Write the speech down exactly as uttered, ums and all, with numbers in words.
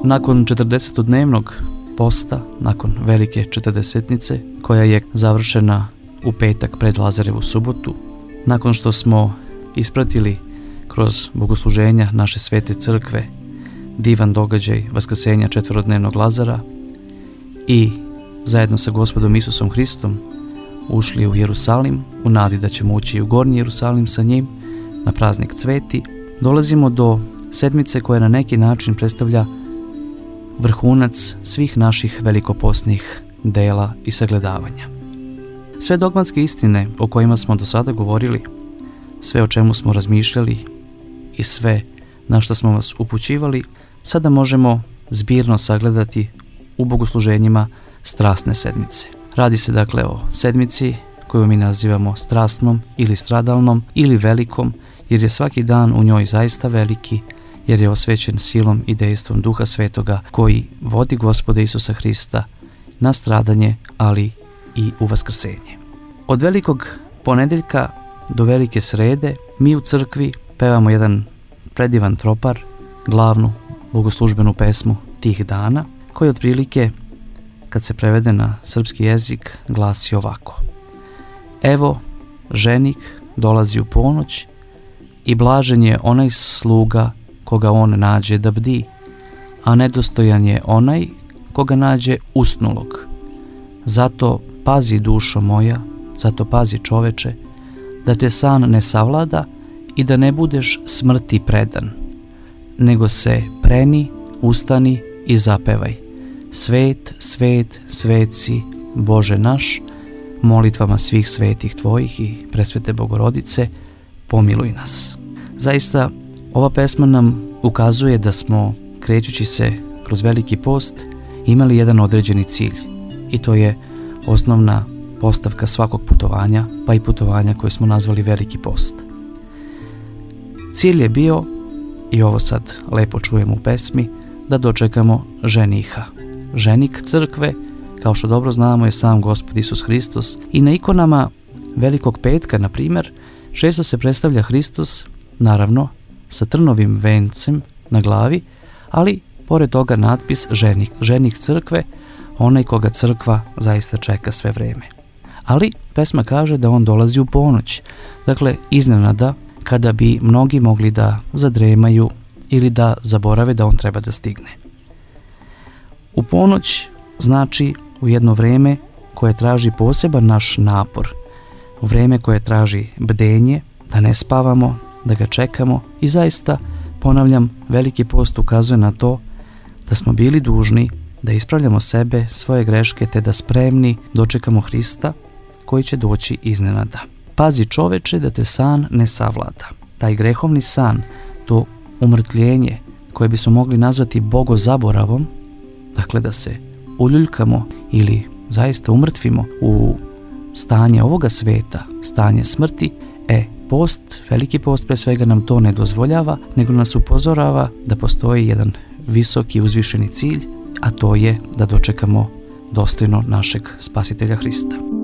Nakon četrdesetodnevnog posta, nakon velike četrdesetnice, koja je završena u petak pred Lazarevu subotu, nakon što smo ispratili kroz bogosluženja naše svete crkve divan događaj vaskrsenja četvorodnevnog Lazara i zajedno sa Gospodom Isusom Hristom ušli u Jerusalim u nadi da ćemo ući u Gornji Jerusalim sa njim na praznik Cveti, dolazimo do sedmice koja na neki način predstavlja vrhunac svih naših velikopostnih dela i sagledavanja. Sve dogmatske istine o kojima smo do sada govorili, sve o čemu smo razmišljali i sve na što smo vas upućivali, sada možemo zbirno sagledati u bogosluženjima strasne sedmice. Radi se dakle o sedmici koju mi nazivamo strasnom ili stradalnom ili velikom, jer je svaki dan u njoj zaista veliki, jer je osvećen silom i dejstvom Duha Svetoga koji vodi Gospoda Isusa Hrista na stradanje, ali i u vaskrsenje. Od velikog ponedeljka do velike srede mi u crkvi pevamo jedan predivan tropar, glavnu bogoslužbenu pesmu tih dana, koji otprilike, kad se prevede na srpski jezik, glasi ovako: Evo, ženik dolazi u ponoć i blažen je onaj sluga koga on nađe da bdi, a nedostojan je onaj koga nađe usnulog. Zato pazi, dušo moja, zato pazi, čoveče, da te san ne savlada i da ne budeš smrti predan, nego se preni, ustani i zapevaj: Svet, svet, svet si, Bože naš, molitvama svih svetih tvojih i presvete Bogorodice, pomiluj nas. Zaista, ova pesma nam ukazuje da smo, krećući se kroz veliki post, imali jedan određeni cilj, i to je osnovna postavka svakog putovanja, pa i putovanja koje smo nazvali veliki post. Cilj je bio, i ovo sad lepo čujemo u pesmi, da dočekamo ženiha. Ženik crkve, kao što dobro znamo, je sam Gospod Isus Hristos, i na ikonama Velikog petka, na primjer, često se predstavlja Hristos, naravno, sa trnovim vencem na glavi, ali pored toga natpis ženik, ženik crkve, onaj koga crkva zaista čeka sve vreme. Ali pesma kaže da on dolazi u ponoć, dakle iznenada, kada bi mnogi mogli da zadremaju ili da zaborave da on treba da stigne. U ponoć znači u jedno vreme koje traži poseban naš napor, u vreme koje traži bdenje, da ne spavamo, da ga čekamo, i zaista, ponavljam, veliki post ukazuje na to da smo bili dužni da ispravljamo sebe, svoje greške, te da spremni dočekamo Hrista koji će doći iznenada. Pazi, čoveče, da te san ne savlada. Taj grehovni san, to umrtljenje koje bismo mogli nazvati bogozaboravom, dakle da se uljuljkamo ili zaista umrtvimo u stanje ovoga sveta, stanje smrti, e, post, veliki post pre svega nam to ne dozvoljava, nego nas upozorava da postoji jedan visoki uzvišeni cilj, a to je da dočekamo dostojno našeg Spasitelja Hrista.